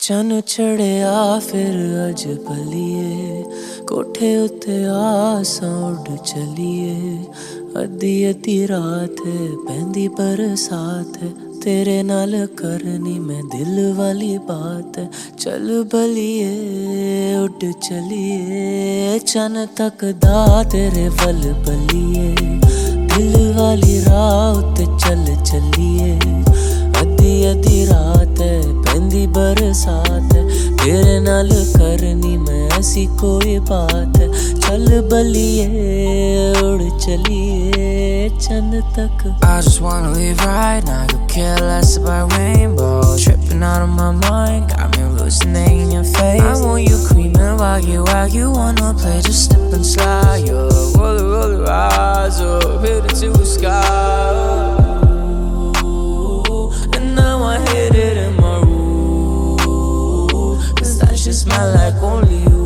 चन चढ़िया फिर अज भलीए, कोठे उत्ते आसां उड़ चलीए। अद्धी अद्धी रात है पैंदी बरसात है, तेरे नाल करनी मैं दिल वाली बात है। चल बलिए उड़ चलिए, चन तकदा तेरे वल बलिए। दिल वाली राह उत्ते चल चलिए। अद्धी अद्धी रात है पैंदी बरसात है, तेरे नाल करनी मैं ऐसी कोई बात है। चल बलिए उड़ चलिए चंद तक। I just wanna live right now, you care less about rainbows. Tripping out of my mind, got me hallucinating in your face. I want you creaming while you wanna play, just slip and slide. Roll your eyes up, hit it to the sky. And now I hit it in my room, 'cause that shit smell like only you.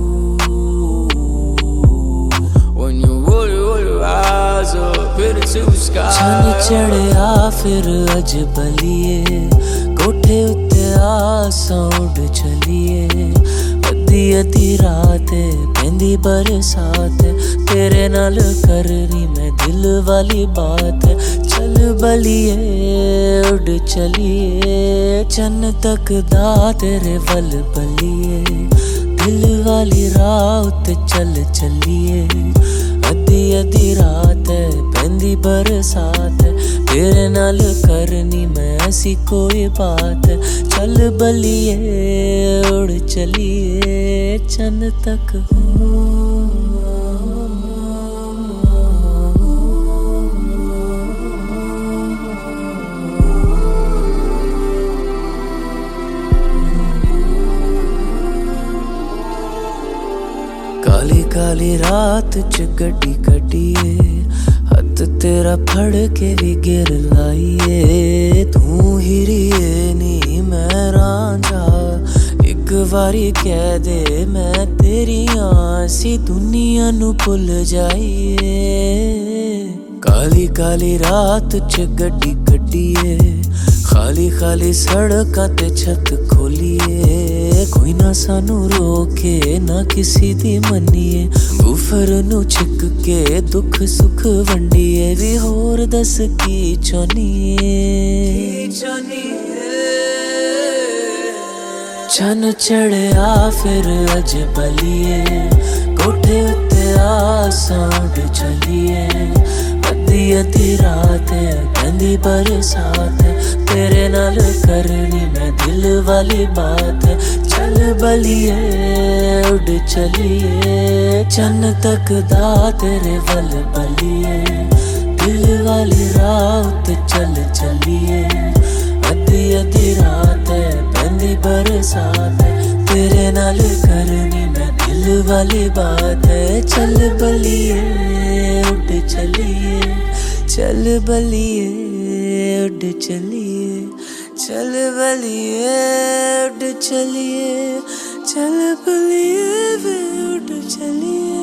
When you roll your eyes up, hit it to the sky. चन चढ़िया फिर अज बलिए, कोठे उत्ते आसां उड़ चलिए। अद्धी अद्धी रात है पैंदी बरसात है, तेरे नाल करनी मैं दिल वाली बात है। चल बलिए उड़ चलिए, चन तकदा तेरे वल बलिए। दिल वाली राह उत्ते चल चलिए। अद्धी अद्धी रात है पैंदी बरसात है, तेरे नाल करनी मैं ऐसी कोई बात है। चल बलिए उड़ चलिए चंद तक। काली काली रात च गड्डी कड्डिए, हत्थ तेरा फड़ के भी गिर लाइए। तू हिरिए नी मैं रांझा, एक बारी कह दे मैं तेरी आसी दुनिया नू भुल जाइए। काली काली रात च गड्डी कड्डिए, खाली खाली सड़कां ते छत खोलिए। कोई ना सानू रोके ना किसी दी मन्निए, गुफर नू छिक के दुख सुख वंडिए। भी होर दस की चाहनिए। चन चढ़िया फिर अज बलिए, कोठे उत्ते आसां उड़ चलिए। अद्धी अद्धी रात है पैंदी बरसात है, तेरे नाल करनी मैं दिल वाली बात है। चल बलिए उड़ चलिए, चन तकदा तेरे वल बलिए। दिल वाली राह उत्ते चल चलिए। अद्धी अद्धी रात है पैंदी बरसात है, तेरे नाल करनी मैं दिल वाली बात है। चल बलिए उड़ चलिए, चल बलिए उड़ चलिए, चल बलिए उड़ चलिए, चल बलिए उड़ चलिए।